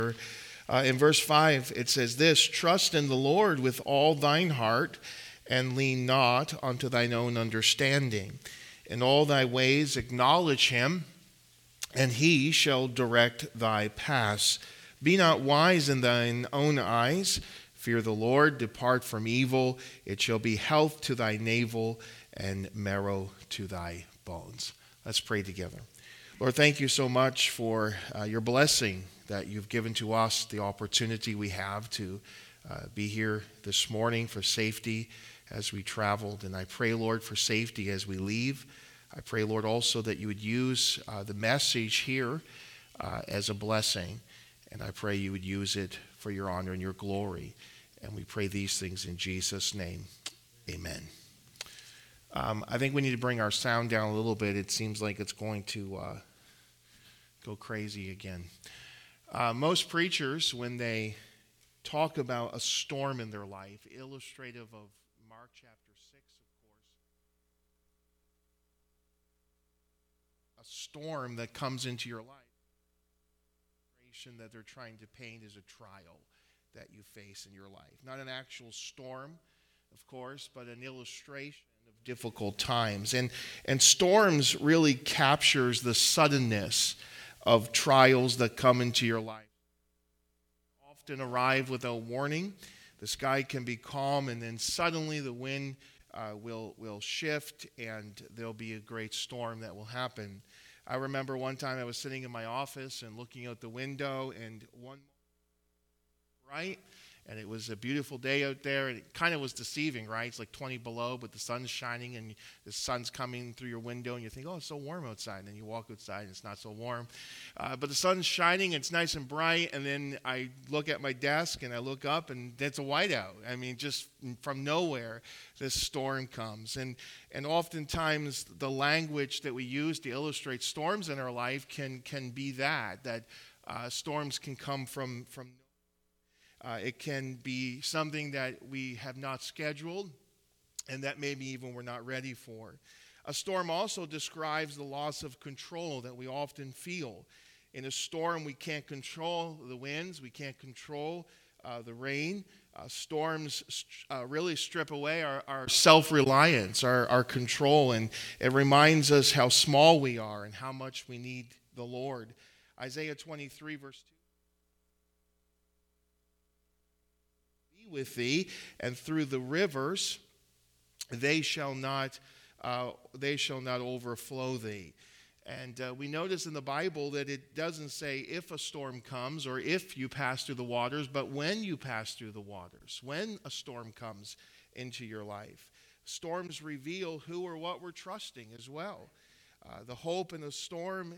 In verse 5, it says this: "Trust in the Lord with all thine heart, and lean not unto thine own understanding. In all thy ways acknowledge him, and he shall direct thy paths. Be not wise in thine own eyes. Fear the Lord, depart from evil. It shall be health to thy navel and marrow to thy bones." Let's pray together. Lord, thank you so much for your blessing that you've given to us, the opportunity we have to be here this morning for safety as we traveled. And I pray, Lord, for safety as we leave. I pray, Lord, also that you would use the message here as a blessing. And I pray you would use it for your honor and your glory. And we pray these things in Jesus' name. Amen. I think we need to bring our sound down a little bit. It seems like it's going to go crazy again. Most preachers, when they talk about a storm in their life, illustrative of Mark chapter 6, of course, a storm that comes into your life, that they're trying to paint as a trial that you face in your life. Not an actual storm, of course, but an illustration of difficult times. And storms really captures the suddenness of trials that come into your life. Often arrive without warning. The sky can be calm, and then suddenly the wind will shift, and there'll be a great storm that will happen. I remember one time I was sitting in my office and looking out the window, and one right, and it was a beautiful day out there, and it kind of was deceiving, right? It's like 20 below, but the sun's shining, and the sun's coming through your window, and you think, oh, it's so warm outside. And then you walk outside, and it's not so warm. But the sun's shining, and it's nice and bright, and then I look at my desk, and I look up, and it's a whiteout. I mean, just from nowhere, this storm comes. And oftentimes, the language that we use to illustrate storms in our life can be that storms can come from it can be something that we have not scheduled and that maybe even we're not ready for. A storm also describes the loss of control that we often feel. In a storm, we can't control the winds, we can't control the rain. Storms really strip away our self-reliance, our control, and it reminds us how small we are and how much we need the Lord. Isaiah 23, verse 2. With thee, and through the rivers they shall not overflow thee. And we notice in the Bible that it doesn't say if a storm comes or if you pass through the waters, but when you pass through the waters, when a storm comes into your life. Storms reveal who or what we're trusting as well. The hope in a storm,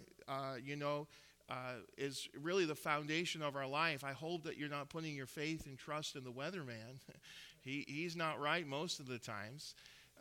is really the foundation of our life. I hope that you're not putting your faith and trust in the weatherman. He's not right most of the times.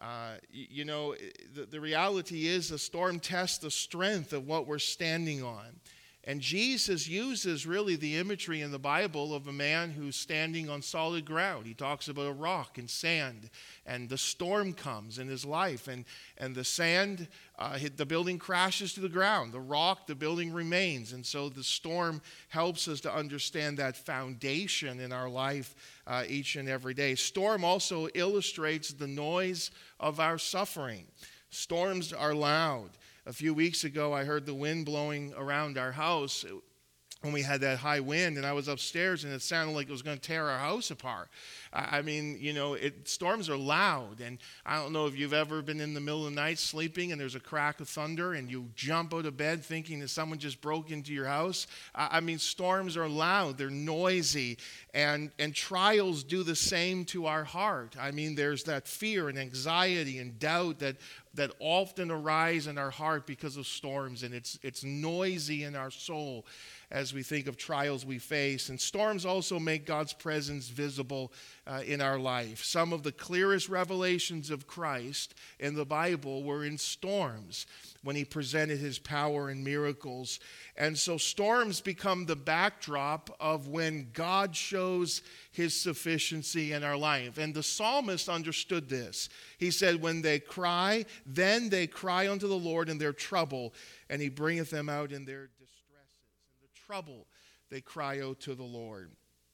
The reality is a storm tests the strength of what we're standing on. And Jesus uses really the imagery in the Bible of a man who's standing on solid ground. He talks about a rock and sand, and the storm comes in his life, and the sand, the building crashes to the ground. The rock, the building remains. And so the storm helps us to understand that foundation in our life each and every day. Storm also illustrates the noise of our suffering. Storms are loud. A few weeks ago, I heard the wind blowing around our house when we had that high wind, and I was upstairs, and it sounded like it was going to tear our house apart. Storms are loud, and I don't know if you've ever been in the middle of the night sleeping, and there's a crack of thunder, and you jump out of bed thinking that someone just broke into your house. Storms are loud, they're noisy, and trials do the same to our heart. There's that fear and anxiety and doubt that often arise in our heart because of storms, and it's noisy in our soul as we think of trials we face. And storms also make God's presence visible in our life. Some of the clearest revelations of Christ in the Bible were in storms when he presented his power and miracles. And so storms become the backdrop of when God shows his sufficiency in our life. And the psalmist understood this. He said, when they cry, then they cry unto the Lord in their trouble, and he bringeth them out in their distresses. And the trouble they cry out to the Lord.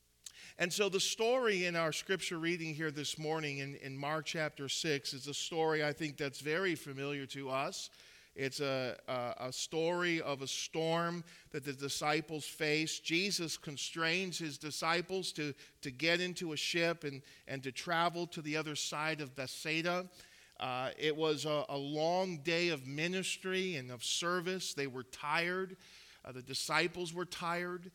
And so the story in our scripture reading here this morning in Mark chapter 6 is a story I think that's very familiar to us. It's a story of a storm that the disciples face. Jesus constrains his disciples to get into a ship and to travel to the other side of Bethsaida. It was a long day of ministry and of service. They were tired. The disciples were tired.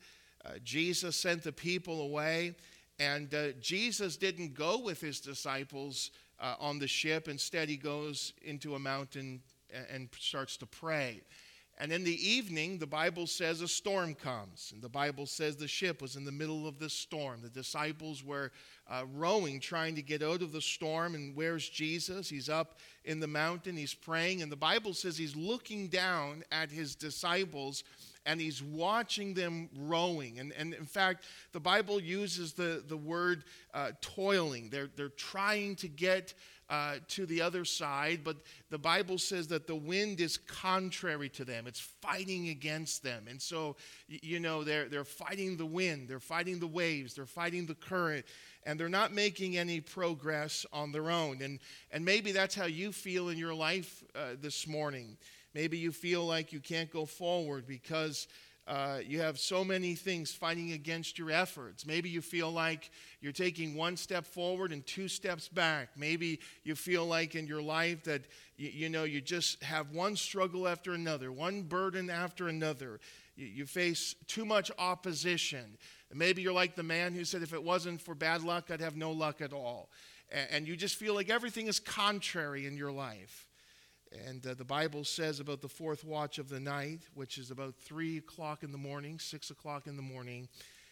Jesus sent the people away, and Jesus didn't go with his disciples on the ship. Instead, he goes into a mountain and starts to pray. And in the evening, the Bible says a storm comes. And the Bible says the ship was in the middle of this storm. The disciples were rowing, trying to get out of the storm. And where's Jesus? He's up in the mountain. He's praying. And the Bible says he's looking down at his disciples, and he's watching them rowing. And in fact, the Bible uses the word toiling. They're trying to get to the other side, but the Bible says that the wind is contrary to them. It's fighting against them. And so, they're fighting the wind. They're fighting the waves. They're fighting the current. And they're not making any progress on their own. And maybe that's how you feel in your life this morning. Maybe you feel like you can't go forward because you have so many things fighting against your efforts. Maybe you feel like you're taking one step forward and two steps back. Maybe you feel like in your life that you just have one struggle after another, one burden after another. You face too much opposition. Maybe you're like the man who said, if it wasn't for bad luck, I'd have no luck at all. And you just feel like everything is contrary in your life. And the Bible says about the fourth watch of the night, which is about 3 o'clock in the morning, 6 o'clock in the morning,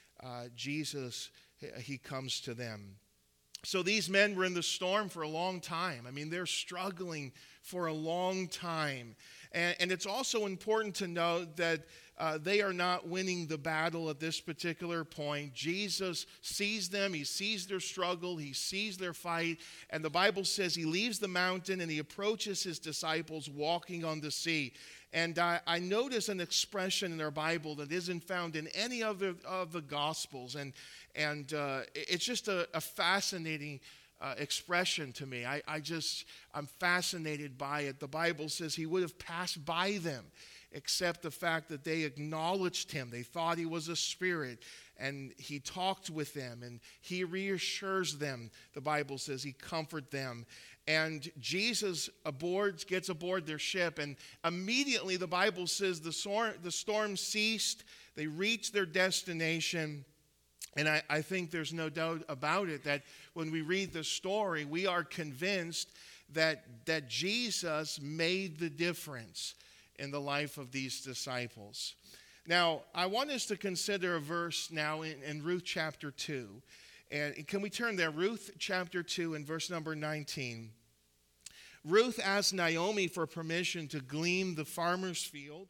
Jesus, he comes to them. So these men were in the storm for a long time. I mean, they're struggling for a long time. And it's also important to note that they are not winning the battle at this particular point. Jesus sees them. He sees their struggle. He sees their fight. And the Bible says he leaves the mountain and he approaches his disciples walking on the sea. And I notice an expression in our Bible that isn't found in any other of the Gospels. And it's just a fascinating expression to me. I'm fascinated by it. The Bible says he would have passed by them, except the fact that they acknowledged him. They thought he was a spirit, and he talked with them, and he reassures them. The Bible says he comforts them. And Jesus gets aboard their ship, and immediately the Bible says the storm ceased. They reached their destination. And I think there's no doubt about it that when we read the story, we are convinced that Jesus made the difference in the life of these disciples. Now, I want us to consider a verse now in Ruth chapter 2. And can we turn there? Ruth chapter 2 and verse number 19. Ruth asked Naomi for permission to glean the farmer's field,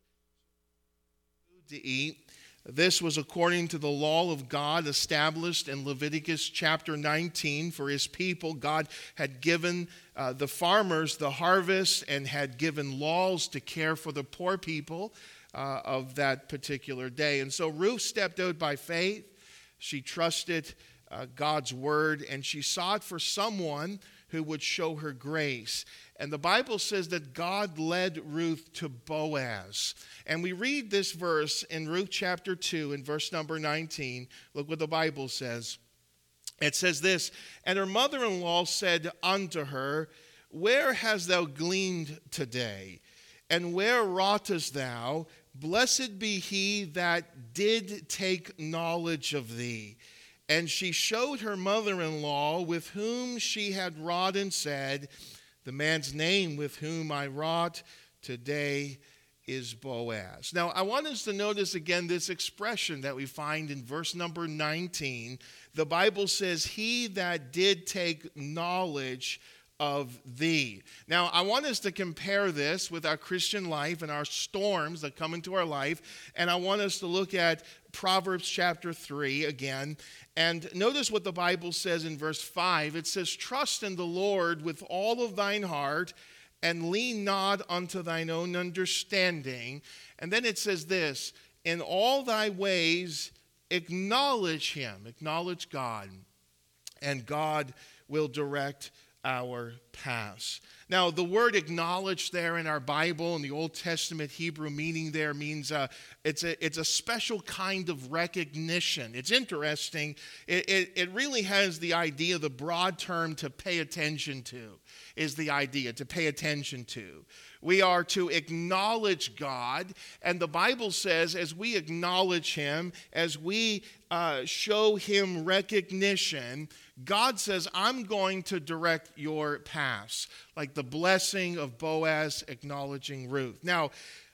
food to eat. This was according to the law of God established in Leviticus chapter 19 for his people. God had given the farmers the harvest and had given laws to care for the poor people of that particular day. And so Ruth stepped out by faith. She trusted God's word, and she sought for someone who would show her grace. And the Bible says that God led Ruth to Boaz. And we read this verse in Ruth chapter 2 in verse number 19. Look what the Bible says. It says this, and her mother-in-law said unto her, where hast thou gleaned today? And where wroughtest thou? Blessed be he that did take knowledge of thee. And she showed her mother-in-law with whom she had wrought and said, the man's name with whom I wrought today is Boaz. Now, I want us to notice again this expression that we find in verse number 19. The Bible says, he that did take knowledge of thee. Now, I want us to compare this with our Christian life and our storms that come into our life. And I want us to look at Proverbs chapter 3 again. And notice what the Bible says in verse 5. It says, trust in the Lord with all of thine heart, and lean not unto thine own understanding. And then it says this, in all thy ways acknowledge him, acknowledge God, and God will direct our paths. Now, the word acknowledge there in our Bible, in the Old Testament Hebrew meaning there means it's a special kind of recognition. It's interesting. It really has the idea, the broad term to pay attention to is the idea, to pay attention to. We are to acknowledge God, and the Bible says as we acknowledge him, as we show him recognition, God says, I'm going to direct your paths, like the blessing of Boaz acknowledging Ruth. Now,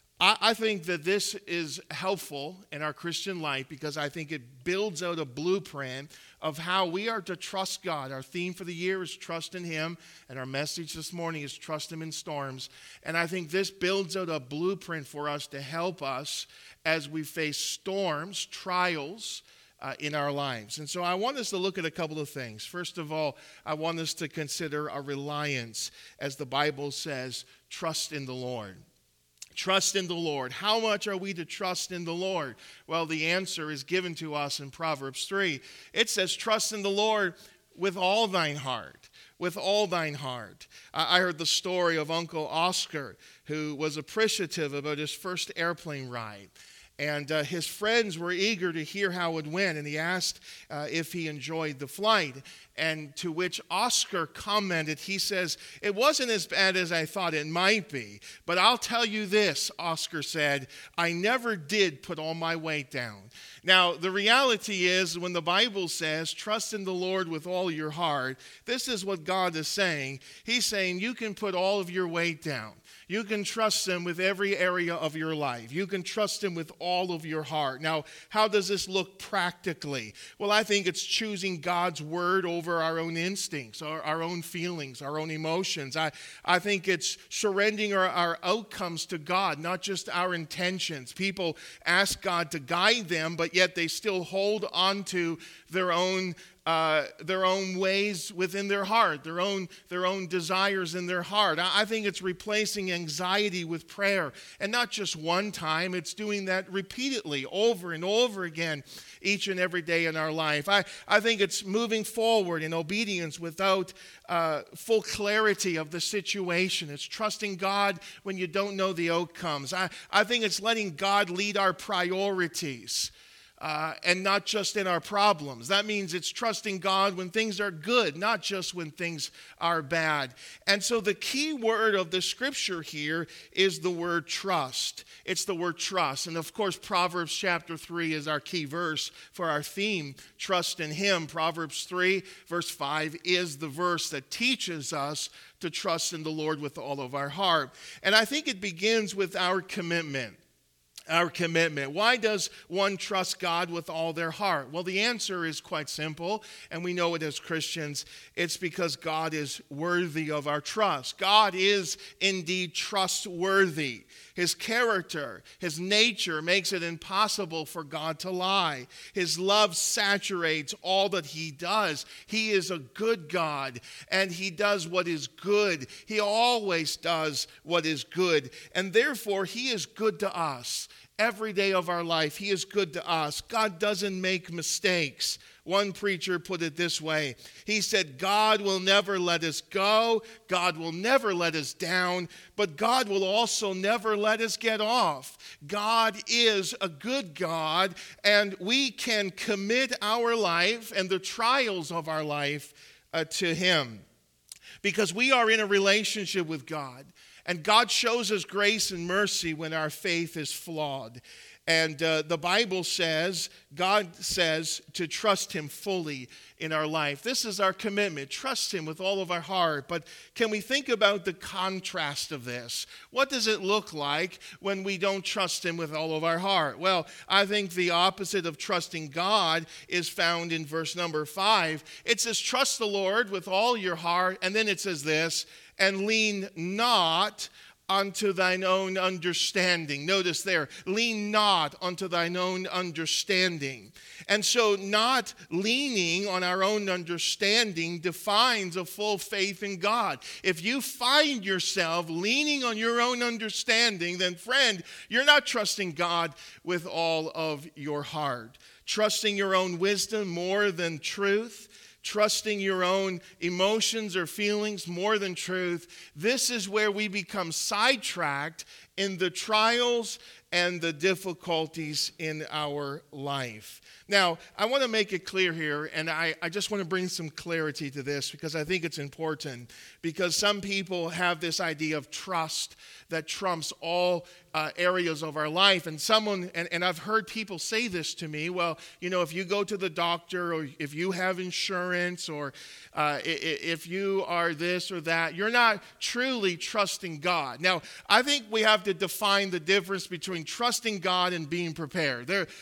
I think that this is helpful in our Christian life because I think it builds out a blueprint of how we are to trust God. Our theme for the year is trust in him, and our message this morning is trust him in storms. And I think this builds out a blueprint for us to help us as we face storms, trials, in our lives. And so I want us to look at a couple of things. First of all, I want us to consider a reliance, as the Bible says, trust in the Lord. Trust in the Lord. How much are we to trust in the Lord? Well, the answer is given to us in Proverbs 3. It says, trust in the Lord with all thine heart. With all thine heart. I heard the story of Uncle Oscar, who was appreciative about his first airplane ride. And his friends were eager to hear how it went, and he asked if he enjoyed the flight. And to which Oscar commented, he says, it wasn't as bad as I thought it might be. But I'll tell you this, Oscar said, I never did put all my weight down. Now, the reality is when the Bible says, trust in the Lord with all your heart, this is what God is saying. He's saying you can put all of your weight down. You can trust him with every area of your life. You can trust him with all of your heart. Now, how does this look practically? Well, I think it's choosing God's word over our own instincts, our own feelings, our own emotions. I think it's surrendering our outcomes to God, not just our intentions. People ask God to guide them, but yet they still hold on to their own ways within their heart, their own desires in their heart. I think it's replacing anxiety with prayer, and not just one time. It's doing that repeatedly, over and over again, each and every day in our life. I think it's moving forward in obedience without full clarity of the situation. It's trusting God when you don't know the outcomes. I think it's letting God lead our priorities. And not just in our problems. That means it's trusting God when things are good, not just when things are bad. And so the key word of the scripture here is the word trust. It's the word trust. And of course, Proverbs chapter 3 is our key verse for our theme, trust in him. Proverbs 3 verse 5 is the verse that teaches us to trust in the Lord with all of our heart. And I think it begins with our commitment. Our commitment. Why does one trust God with all their heart? Well, the answer is quite simple, and we know it as Christians. It's because God is worthy of our trust. God is indeed trustworthy. His character, his nature makes it impossible for God to lie. His love saturates all that he does. He is a good God, and he does what is good. He always does what is good, and therefore he is good to us. Every day of our life, he is good to us. God doesn't make mistakes. One preacher put it this way. He said, God will never let us go. God will never let us down. But God will also never let us get off. God is a good God, and we can commit our life and the trials of our life to him. Because we are in a relationship with God. And God shows us grace and mercy when our faith is flawed. And the Bible says, God says to trust him fully in our life. This is our commitment. Trust him with all of our heart. But can we think about the contrast of this? What does it look like when we don't trust him with all of our heart? Well, I think the opposite of trusting God is found in verse number 5. It says, trust the Lord with all your heart. And then it says this, and lean not unto thine own understanding. Notice there, lean not unto thine own understanding. And so not leaning on our own understanding defines a full faith in God. If you find yourself leaning on your own understanding, then friend, you're not trusting God with all of your heart. trusting your own wisdom more than truth, trusting your own emotions or feelings more than truth. This is where we become sidetracked in the trials and the difficulties in our life. Now, I want to make it clear here, and I just want to bring some clarity to this because I think it's important, because some people have this idea of trust that trumps all areas of our life. And I've heard people say this to me, well, if you go to the doctor, or if you have insurance, or if you are this or that, you're not truly trusting God. Now, I think we have to define the difference between trusting God and being prepared.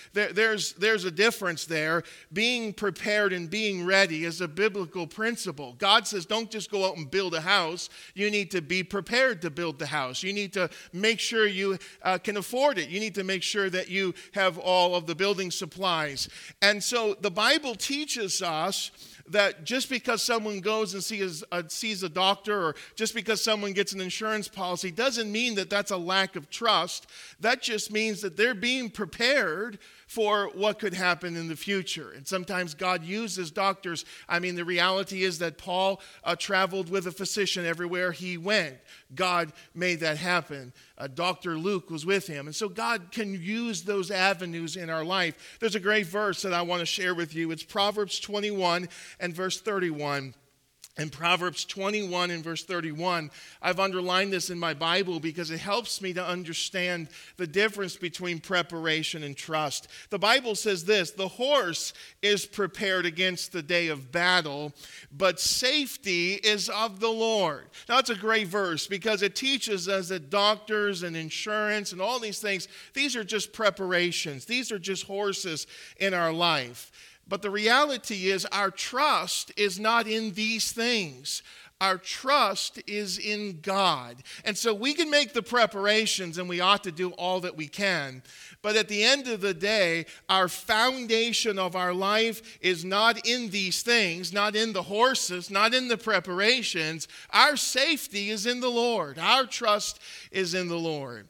There's a difference there. Being prepared and being ready is a biblical principle. God says, don't just go out and build a house. You need to be prepared to build the house. You need to make sure you can afford it. You need to make sure that you have all of the building supplies. And so the Bible teaches us that just because someone goes and sees a doctor, or just because someone gets an insurance policy, doesn't mean that that's a lack of trust. That just means that they're being prepared for what could happen in the future. And sometimes God uses doctors. I mean, the reality is that Paul traveled with a physician everywhere he went. God made that happen. Dr. Luke was with him. And so God can use those avenues in our life. There's a great verse that I want to share with you. It's Proverbs 21 and verse 31. In Proverbs 21 and verse 31, I've underlined this in my Bible because it helps me to understand the difference between preparation and trust. The Bible says this: the horse is prepared against the day of battle, but safety is of the Lord. Now, it's a great verse because it teaches us that doctors and insurance and all these things, these are just preparations. These are just horses in our life. But the reality is our trust is not in these things. Our trust is in God. And so we can make the preparations, and we ought to do all that we can. But at the end of the day, our foundation of our life is not in these things, not in the horses, not in the preparations. Our safety is in the Lord. Our trust is in the Lord.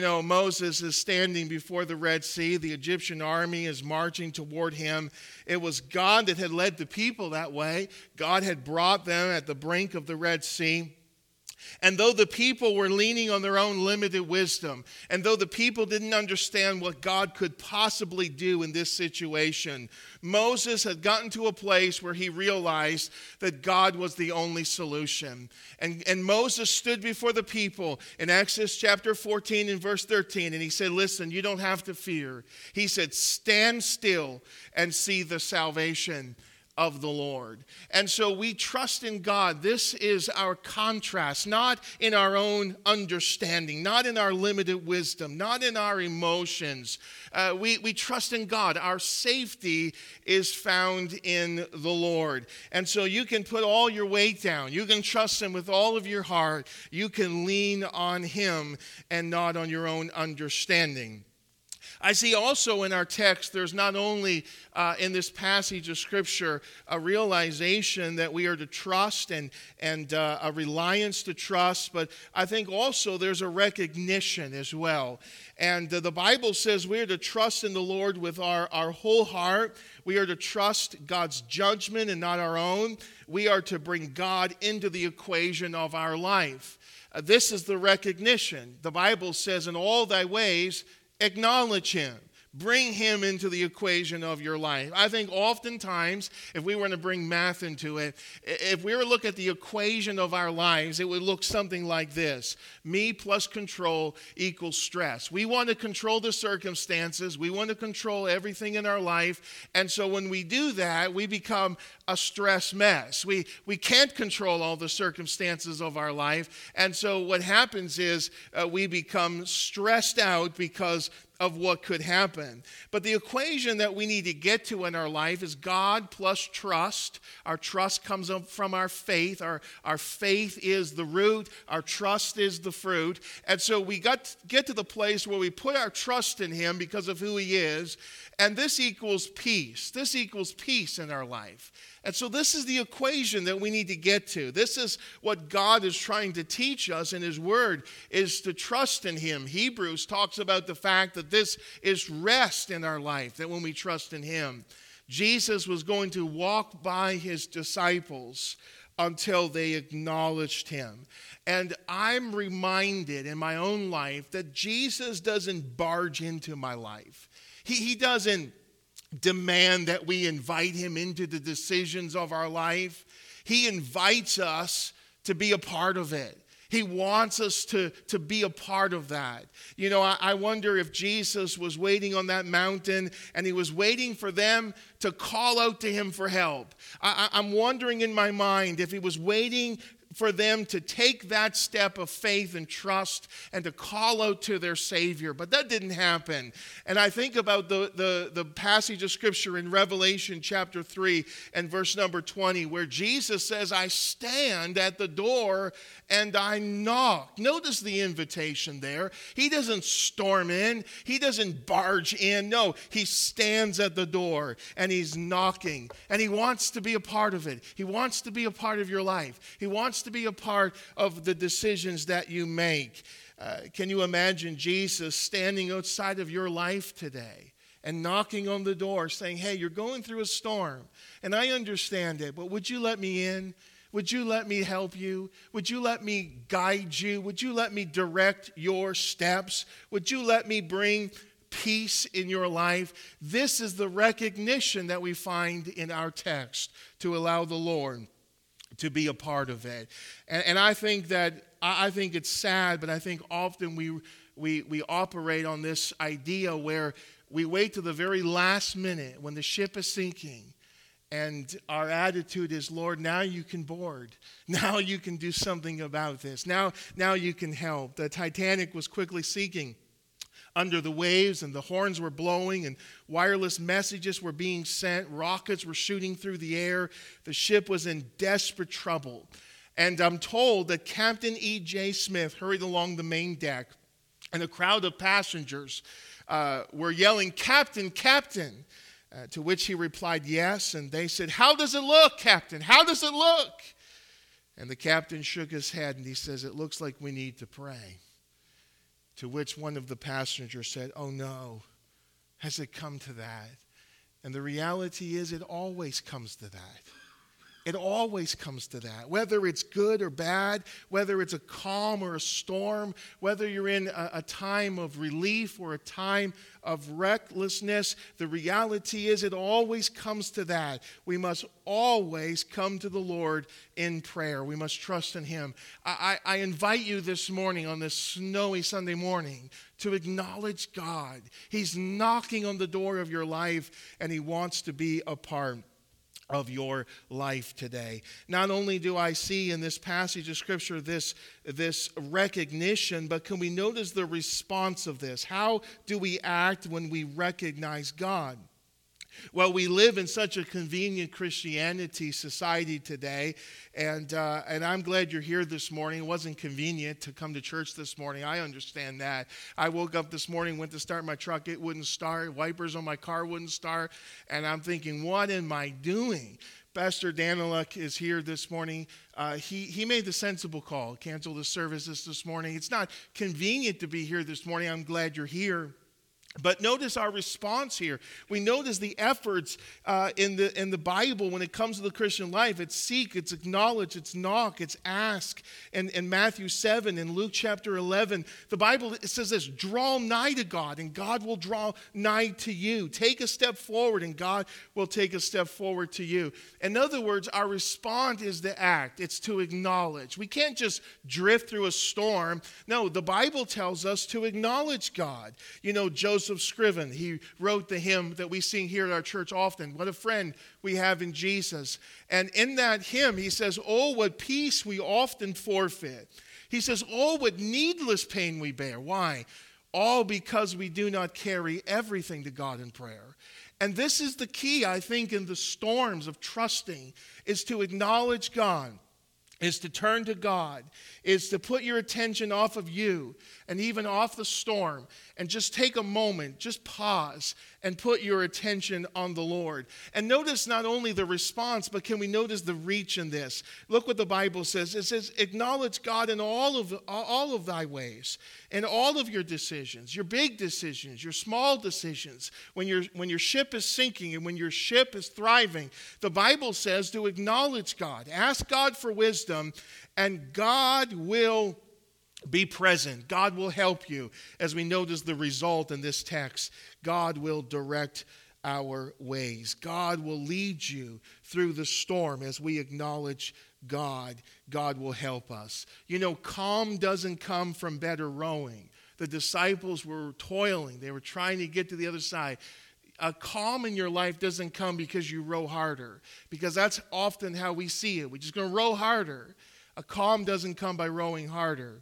Moses is standing before the Red Sea. The Egyptian army is marching toward him. It was God that had led the people that way. God had brought them at the brink of the Red Sea. And though the people were leaning on their own limited wisdom, and though the people didn't understand what God could possibly do in this situation, Moses had gotten to a place where he realized that God was the only solution. And Moses stood before the people in Exodus chapter 14 and verse 13, and he said, listen, you don't have to fear. He said, stand still and see the salvation of the Lord. And so we trust in God. This is our contrast, not in our own understanding, not in our limited wisdom, not in our emotions. We trust in God. Our safety is found in the Lord. And so you can put all your weight down. You can trust Him with all of your heart. You can lean on Him and not on your own understanding. I see also in our text, there's not only in this passage of Scripture a realization that we are to trust and a reliance to trust, but I think also there's a recognition as well. And the Bible says we are to trust in the Lord with our whole heart. We are to trust God's judgment and not our own. We are to bring God into the equation of our life. This is the recognition. The Bible says, in all thy ways, acknowledge Him. Bring Him into the equation of your life. I think oftentimes, if we were to bring math into it, if we were to look at the equation of our lives, it would look something like this. Me plus control equals stress. We want to control the circumstances. We want to control everything in our life. And so when we do that, we become a stress mess. We can't control all the circumstances of our life. And so what happens is we become stressed out because of what could happen. But the equation that we need to get to in our life is God plus trust. Our trust comes up from our faith. Our faith is the root. Our trust is the fruit. And so we get to the place where we put our trust in Him because of who He is. And this equals peace. This equals peace in our life. And so this is the equation that we need to get to. This is what God is trying to teach us in his word, is to trust in him. Hebrews talks about the fact that this is rest in our life, that when we trust in him. Jesus was going to walk by his disciples until they acknowledged him. And I'm reminded in my own life that Jesus doesn't barge into my life. He doesn't demand that we invite him into the decisions of our life. He invites us to be a part of it. He wants us to be a part of that. You know, I wonder if Jesus was waiting on that mountain and he was waiting for them to call out to him for help. I'm wondering in my mind if he was waiting for them to take that step of faith and trust and to call out to their Savior. But that didn't happen. And I think about the passage of Scripture in Revelation chapter 3 and verse number 20, where Jesus says, I stand at the door and I knock. Notice the invitation there. He doesn't storm in. He doesn't barge in. No, he stands at the door and he's knocking. And he wants to be a part of it. He wants to be a part of your life. He wants to be a part of the decisions that you make. Can you imagine Jesus standing outside of your life today and knocking on the door saying, hey, you're going through a storm and I understand it, but would you let me in? Would you let me help you? Would you let me guide you? Would you let me direct your steps? Would you let me bring peace in your life? This is the recognition that we find in our text to allow the Lord to be a part of it. And I think that, I think it's sad, but I think often we operate on this idea where we wait to the very last minute when the ship is sinking. And our attitude is, Lord, now you can board. Now you can do something about this. Now you can help. The Titanic was quickly sinking under the waves, and the horns were blowing, and wireless messages were being sent. Rockets were shooting through the air. The ship was in desperate trouble. And I'm told that Captain E.J. Smith hurried along the main deck, and a crowd of passengers were yelling, Captain, Captain. To which he replied, yes. And they said, how does it look, Captain? How does it look? And the captain shook his head and he says, it looks like we need to pray. To which one of the passengers said, oh no, has it come to that? And the reality is it always comes to that. It always comes to that. Whether it's good or bad, whether it's a calm or a storm, whether you're in a time of relief or a time of recklessness, the reality is it always comes to that. We must always come to the Lord in prayer. We must trust in him. I invite you this morning on this snowy Sunday morning to acknowledge God. He's knocking on the door of your life and he wants to be a part of your life today. Not only do I see in this passage of Scripture this recognition, but can we notice the response of this? How do we act when we recognize God? Well, we live in such a convenient Christianity society today, and I'm glad you're here this morning. It wasn't convenient to come to church this morning. I understand that. I woke up this morning, went to start my truck. It wouldn't start. Wipers on my car wouldn't start. And I'm thinking, what am I doing? Pastor Daniluk is here this morning. He made the sensible call, cancel the services this morning. It's not convenient to be here this morning. I'm glad you're here. But notice our response here. We notice the efforts in the Bible when it comes to the Christian life. It's seek, it's acknowledge, it's knock, it's ask. And in Matthew 7, in Luke chapter 11, the Bible says this, draw nigh to God and God will draw nigh to you. Take a step forward and God will take a step forward to you. In other words, our response is to act. It's to acknowledge. We can't just drift through a storm. No, the Bible tells us to acknowledge God. You know, Joseph Scriven, he wrote the hymn that we sing here at our church often. What a friend we have in Jesus. And in that hymn, he says, oh, what peace we often forfeit. He says, oh, what needless pain we bear. Why? All because we do not carry everything to God in prayer. And this is the key, I think, in the storms of trusting, is to acknowledge God, is to turn to God, is to put your attention off of you and even off the storm and just take a moment, just pause and put your attention on the Lord. And notice not only the response, but can we notice the reach in this? Look what the Bible says. It says, acknowledge God in all of thy ways, in all of your decisions, your big decisions, your small decisions. When your ship is sinking and when your ship is thriving, the Bible says to acknowledge God. Ask God for wisdom, and God will be present. God will help you. As we notice the result in this text, God will direct our ways. God will lead you through the storm as we acknowledge God. God will help us. You know, calm doesn't come from better rowing. The disciples were toiling. They were trying to get to the other side. A calm in your life doesn't come because you row harder, because that's often how we see it. We're just going to row harder. A calm doesn't come by rowing harder.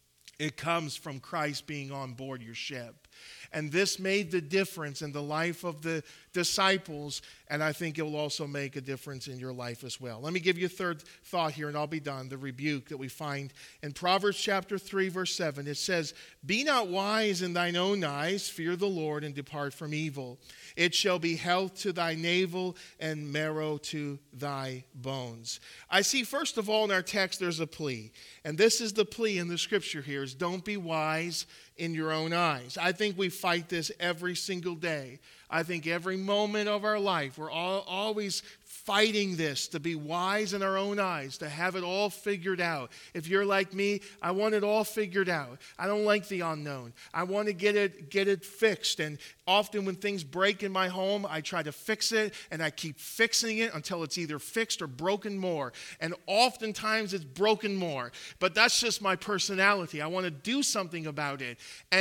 It comes from Christ being on board your ship. And this made the difference in the life of the disciples, and I think it will also make a difference in your life as well. Let me give you a third thought here, and I'll be done. The rebuke that we find in Proverbs chapter 3, verse 7. It says, be not wise in thine own eyes, fear the Lord, and depart from evil. It shall be health to thy navel and marrow to thy bones. I see, first of all, in our text, there's a plea. And this is the plea in the scripture here, is don't be wise in your own eyes. I think we fight this every single day. I think every moment of our life, we're always fighting this, to be wise in our own eyes, to have it all figured out. If you're like me, I want it all figured out. I don't like the unknown. I want to get it fixed. And often when things break in my home, I try to fix it, and I keep fixing it until it's either fixed or broken more. And oftentimes it's broken more. But that's just my personality. I want to do something about it.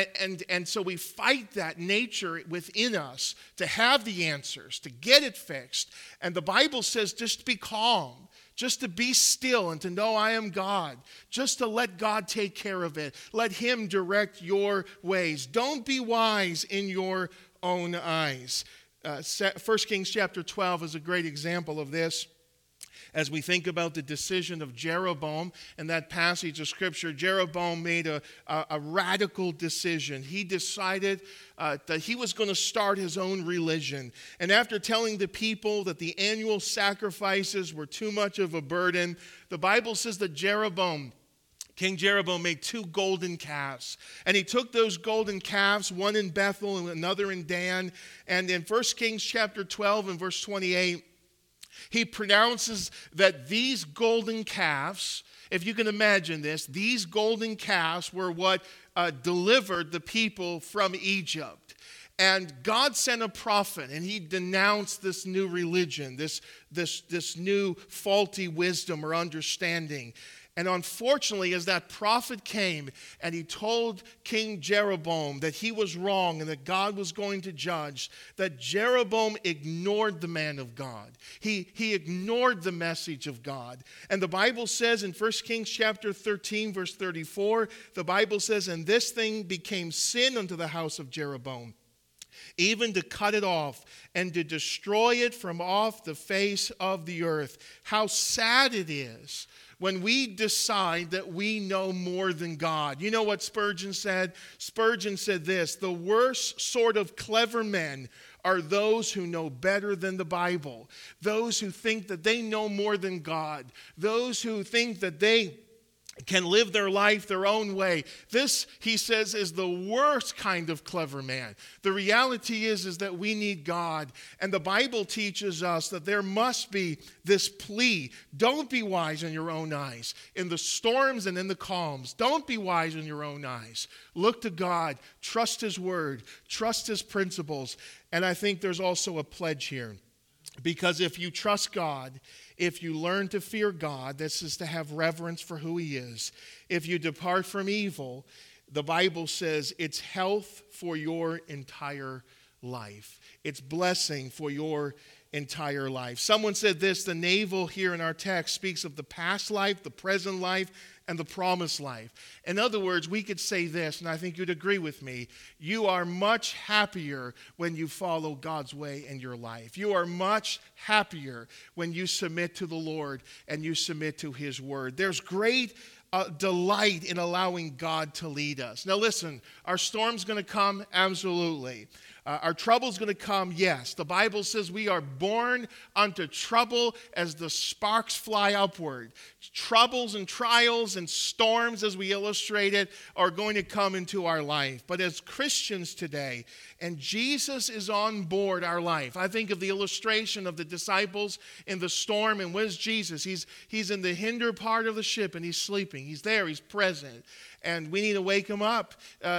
And so we fight that nature within us to have the answers, to get it fixed. And the Bible says just be calm, just to be still and to know I am God, just to let God take care of it. Let him direct your ways. Don't be wise in your own eyes. 1 Kings chapter 12 is a great example of this. As we think about the decision of Jeroboam and that passage of Scripture, Jeroboam made a radical decision. He decided that he was going to start his own religion. And after telling the people that the annual sacrifices were too much of a burden, the Bible says that King Jeroboam made 2 golden calves. And he took those golden calves, one in Bethel and another in Dan. And in 1 Kings chapter 12 and verse 28, he pronounces that these golden calves, if you can imagine this, these golden calves were what delivered the people from Egypt. And God sent a prophet, and he denounced this new religion, this new faulty wisdom or understanding. And unfortunately, as that prophet came and he told King Jeroboam that he was wrong and that God was going to judge, that Jeroboam ignored the man of God. He ignored the message of God. And the Bible says in 1 Kings chapter 13, verse 34, the Bible says, and this thing became sin unto the house of Jeroboam, even to cut it off and to destroy it from off the face of the earth. How sad it is when we decide that we know more than God. You know what Spurgeon said? Spurgeon said this: the worst sort of clever men are those who know better than the Bible, those who think that they know more than God, those who think that they can live their life their own way. This, he says, is the worst kind of clever man. The reality is that we need God. And the Bible teaches us that there must be this plea. Don't be wise in your own eyes. In the storms and in the calms, don't be wise in your own eyes. Look to God. Trust his word. Trust his principles. And I think there's also a pledge here. Because if you trust God, if you learn to fear God, this is to have reverence for who he is. If you depart from evil, the Bible says it's health for your entire life. It's blessing for your entire life. Someone said this: the navel here in our text speaks of the past life, the present life, and the promised life. In other words, we could say this, and I think you'd agree with me: you are much happier when you follow God's way in your life. You are much happier when you submit to the Lord and you submit to his word. There's great delight in allowing God to lead us. Now listen, are storms going to come? Absolutely. Our trouble's going to come, yes. The Bible says we are born unto trouble as the sparks fly upward. Troubles and trials and storms, as we illustrated, are going to come into our life. But as Christians today, and Jesus is on board our life. I think of the illustration of the disciples in the storm, and where's Jesus? He's in the hinder part of the ship, and he's sleeping. He's there. He's present. And we need to wake him up.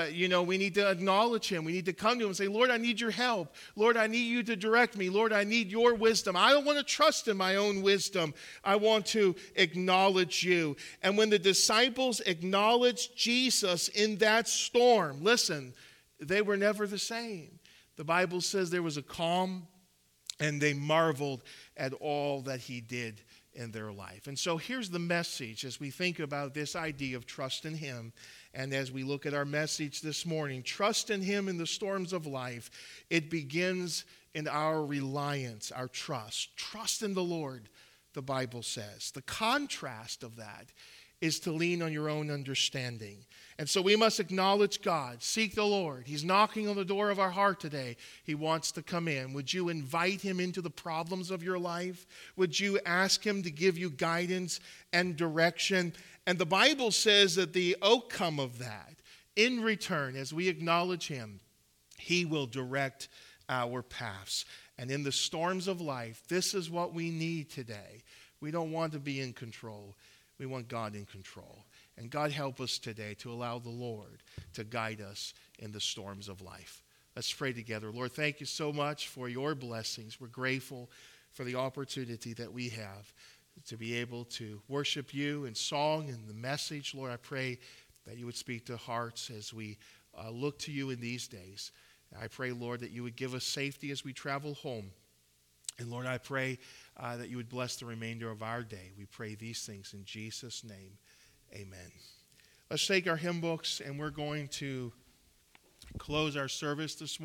We need to acknowledge him. We need to come to him and say, Lord, I need your help. Lord, I need you to direct me. Lord, I need your wisdom. I don't want to trust in my own wisdom. I want to acknowledge you. And when the disciples acknowledged Jesus in that storm, listen, they were never the same. The Bible says there was a calm, and they marveled at all that he did in their life. And so here's the message as we think about this idea of trust in him, and as we look at our message this morning. Trust in him in the storms of life. It begins in our reliance, our trust. Trust in the Lord, the Bible says. The contrast of that is to lean on your own understanding. And so we must acknowledge God, seek the Lord. He's knocking on the door of our heart today. He wants to come in. Would you invite him into the problems of your life? Would you ask him to give you guidance and direction? And the Bible says that the outcome of that, in return, as we acknowledge him, he will direct our paths. And in the storms of life, this is what we need today. We don't want to be in control. We want God in control. And God, help us today to allow the Lord to guide us in the storms of life. Let's pray together. Lord, thank you so much for your blessings. We're grateful for the opportunity that we have to be able to worship you in song and the message. Lord, I pray that you would speak to hearts as we look to you in these days. I pray, Lord, that you would give us safety as we travel home. And Lord, I pray that you would bless the remainder of our day. We pray these things in Jesus' name. Amen. Let's take our hymn books, and we're going to close our service this morning.